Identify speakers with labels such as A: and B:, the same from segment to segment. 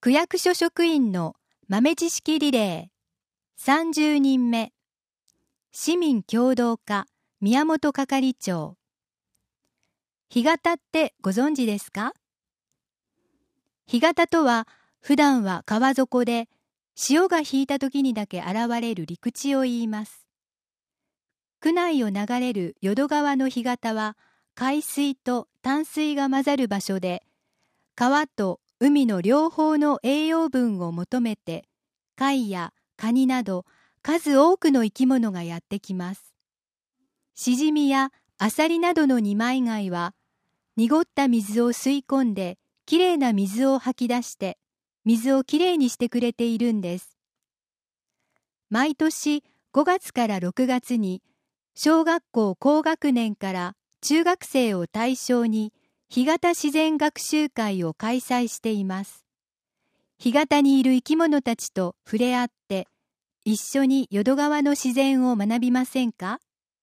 A: 区役所職員の豆知識リレー30人目市民協働課宮本係長。干潟ってご存知ですか？干潟とは普段は川底で潮が引いた時にだけ現れる陸地を言います。区内を流れる淀川の干潟は海水と淡水が混ざる場所で、川と海の両方の栄養分を求めて貝やカニなど数多くの生き物がやってきます。シジミやアサリなどの二枚貝は濁った水を吸い込んできれいな水を吐き出して水をきれいにしてくれているんです。毎年5月から6月に小学校高学年から中学生を対象に干潟自然学習会を開催しています。干潟にいる生き物たちと触れ合って一緒に淀川の自然を学びませんか？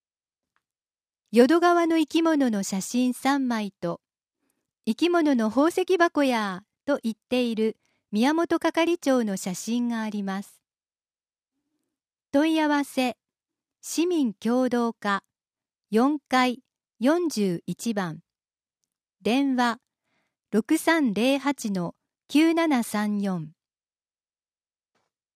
A: 淀川の生き物の写真3枚と生き物の宝石箱やと言っている宮本係長の写真があります。問い合わせ市民協働課4階41番電話 6308-9734